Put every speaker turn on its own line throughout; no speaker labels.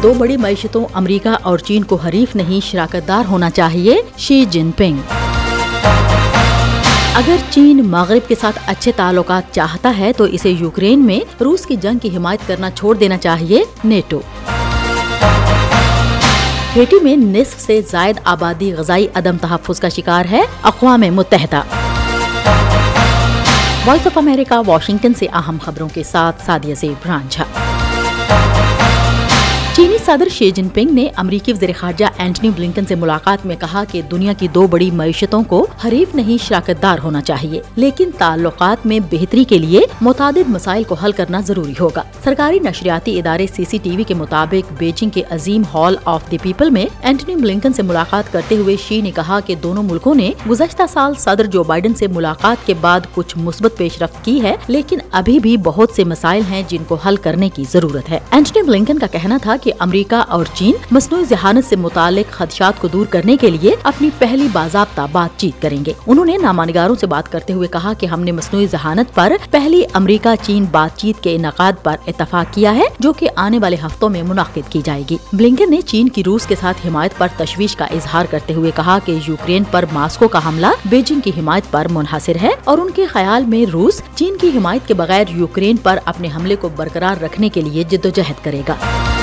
दो बड़ी मईशतों अमेरिका और चीन को हरीफ नहीं शराकतदार होना चाहिए, शी जिनपिंग। अगर चीन मगरिब के साथ अच्छे ताल्लुकात चाहता है तो इसे यूक्रेन में रूस की जंग की हिमायत करना छोड़ देना चाहिए, नेटो। हेटी में निस्फ से जायद आबादी ग़ज़ाई अदम तहफ़्फ़ुज़ का शिकार है, अक़वाम मुत्तहिदा। वॉइस ऑफ अमेरिका वाशिंगटन से अहम खबरों के साथ सादिया ज़ेब रांझा। चीनी सदर शी जिनपिंग ने अमरीकी वज़ीर ख़ारजा एंटनी ब्लिंकन से मुलाकात में कहा कि दुनिया की दो बड़ी मईशतों को हरीफ नहीं शराकतदार होना चाहिए, लेकिन ताल्लुकात में बेहतरी के लिए मुतादिद मसाइल को हल करना जरूरी होगा। सरकारी नशरियाती इदारे CCTV के मुताबिक बीजिंग के अजीम हॉल ऑफ द पीपल में एंटनी ब्लिंकन से मुलाकात करते हुए शी ने कहा कि दोनों मुल्कों ने गुज़श्ता साल सदर जो बाइडन से मुलाकात के बाद कुछ मुस्बत पेशरफ्त की है, लेकिन अभी भी बहुत से मसाइल हैं जिनको हल करने की जरूरत है। एंटनी ब्लिंकन का कहना था कि अमेरिका और चीन मसनूई ज़हानत से मुतालिक खदशात को दूर करने के लिए अपनी पहली बाज़ाब्ता बातचीत करेंगे। उन्होंने नामानिगारों से बात करते हुए कहा कि हमने मसनूई ज़हानत पर पहली अमेरिका चीन बातचीत के इनकाद पर इत्तफाक किया है, जो कि आने वाले हफ्तों में मुनाकिद की जाएगी। ब्लिंकन ने चीन की रूस के साथ हिमायत पर तशवीश का इजहार करते हुए कहा कि यूक्रेन पर मास्को का हमला बीजिंग की हिमायत पर मुनहसिर है और उनके ख्याल में रूस चीन की हिमायत के बगैर यूक्रेन पर अपने हमले को बरकरार रखने के लिए जिद्दोजहद करेगा।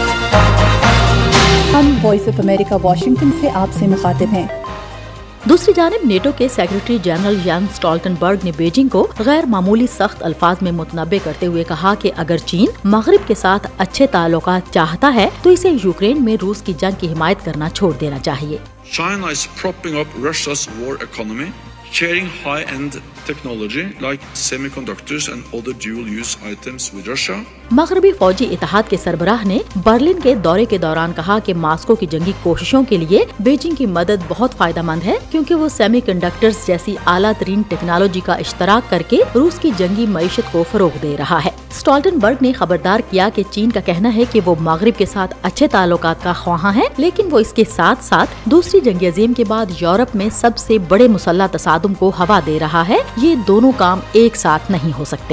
हम वॉइस ऑफ अमेरिका वाशिंगटन से आपसे मुखातिब हैं।
दूसरी जानिब नेटो के सेक्रेटरी जनरल जेंस स्टोल्टनबर्ग ने बीजिंग को गैर मामूली सख्त अल्फाज में मुतनब्बे करते हुए कहा कि अगर चीन मगरिब के साथ अच्छे ताल्लुकात चाहता है तो इसे यूक्रेन में रूस की जंग की हिमायत करना छोड़ देना चाहिए।
China is propping up Russia's war economy, sharing high-end technology like semiconductors and other dual-use items with Russia.
मगरबी फौजी इत्तेहाद के सरबराह ने बर्लिन के दौरे के दौरान कहा कि मास्को की जंगी कोशिशों के लिए बीजिंग की मदद बहुत फायदेमंद है, क्योंकि वो सेमीकंडक्टर्स जैसी आला तरीन टेक्नोलॉजी का इश्तराक करके रूस की जंगी मईशत को फरोग दे रहा है। स्टोल्टनबर्ग ने खबरदार किया कि चीन का कहना है कि वो मगरिब के साथ अच्छे ताल्लुकात का ख्वाहां है, लेकिन वो इसके साथ साथ दूसरी जंग अज़ीम के बाद यूरोप में सबसे बड़े मुसल्लह तसादुम को हवा दे रहा है। ये दोनों काम एक साथ नहीं हो सकते।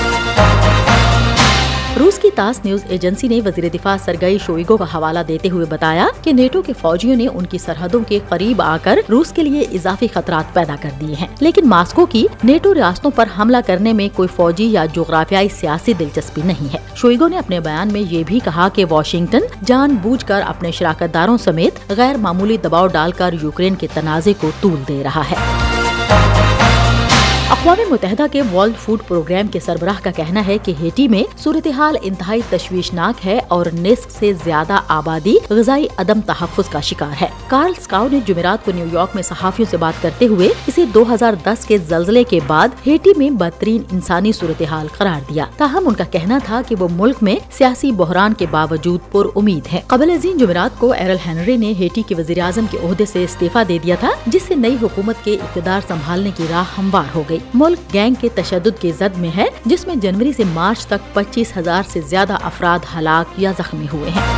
रूस की तास न्यूज एजेंसी ने वजीर दिफा सरगई शोइगु का हवाला देते हुए बताया कि नेटो के फौजियों ने उनकी सरहदों के करीब आकर रूस के लिए इजाफी खतरात पैदा कर दिए हैं, लेकिन मास्को की नेटो रियासतों पर हमला करने में कोई फौजी या जोग्राफियाई सियासी दिलचस्पी नहीं है। शोइगु ने अपने बयान में ये भी कहा कि वाशिंगटन जानबूझकर अपने शराकतदारों समेत गैर मामूली दबाव डालकर यूक्रेन के तनाज़े को तूल दे रहा है। अक़वाम मुत्तहिदा के वर्ल्ड फूड प्रोग्राम के सरबराह का कहना है कि हेटी में सूरत हाल इंतहाई तशवीशनाक है और निस्फ से ज्यादा आबादी ग़ज़ाई अदम तहफ़्फ़ुज़ का शिकार है। कार्ल स्काउ ने जुमेरात को न्यूयॉर्क में सहाफ़ियों से बात करते हुए इसे 2010 के ज़ल्ज़ले के बाद हेटी में बदतरीन इंसानी सूरत हाल करार दिया। ताहम उनका कहना था कि वो मुल्क में सियासी बहरान के बावजूद पुरउम्मीद है। क़बल अज़ीं जुमेरात को एरल हेनरी ने हेटी के वज़ीर आज़म के ओहदे से इस्तीफा दे दिया था, जिससे नई हुकूमत के इक़्तिदार संभालने की राह हमवार हो गई। मुल्क गैंग के तशद्दुद की जद में है, जिसमें जनवरी से मार्च तक 25,000 से ज्यादा अफराद हलाक या जख्मी हुए हैं।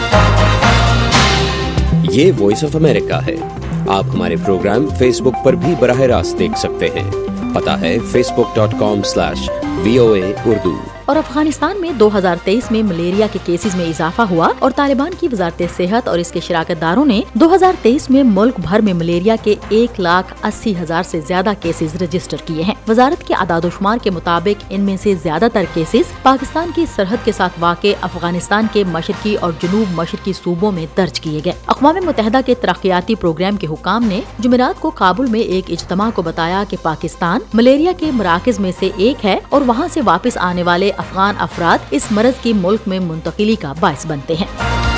ये वॉइस ऑफ अमेरिका है। आप हमारे प्रोग्राम फेसबुक पर भी बराह रास्त देख सकते हैं। पता है facebook.com/VOA Urdu।
और अफगानिस्तान में 2023 में मलेरिया के केसेस में इजाफा हुआ और तालिबान की वजारत सेहत और इसके शराकतदारों ने 2023 में मुल्क भर में मलेरिया के 1,80,000 से ज्यादा केसेस रजिस्टर किए हैं। वजारत के आदादोशुमार के मुताबिक इनमें से ज्यादातर केसेस पाकिस्तान की सरहद के साथ वाक़े अफगानिस्तान के मशरकी और जनूब मशरकी सूबों में दर्ज किए गए। अक़वाम मुत्तहिदा के तरक्याती प्रोग्राम के हुकाम ने जुमेरात को काबुल में एक इज्तिमा को बताया कि पाकिस्तान मलेरिया के मराकज में से एक है और वहाँ से वापस आने वाले अफगान अफराद इस मरज की मुल्क में मुंतकिली का बाइस बनते हैं।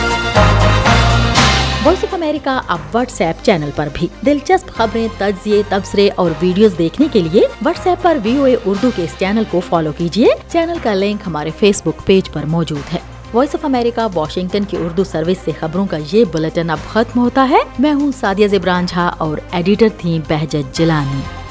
वॉइस ऑफ अमेरिका अब व्हाट्सएप चैनल पर भी दिलचस्प खबरें, तज्ज़िये, तबसरे और वीडियोस देखने के लिए व्हाट्सएप पर VOA उर्दू के इस चैनल को फॉलो कीजिए। चैनल का लिंक हमारे फेसबुक पेज पर मौजूद है। वॉइस ऑफ अमेरिका वाशिंगटन की उर्दू सर्विस से खबरों का ये बुलेटिन अब खत्म होता है। मैं हूँ सादिया ज़ेब रांझा और एडिटर थी बहजत जिलानी।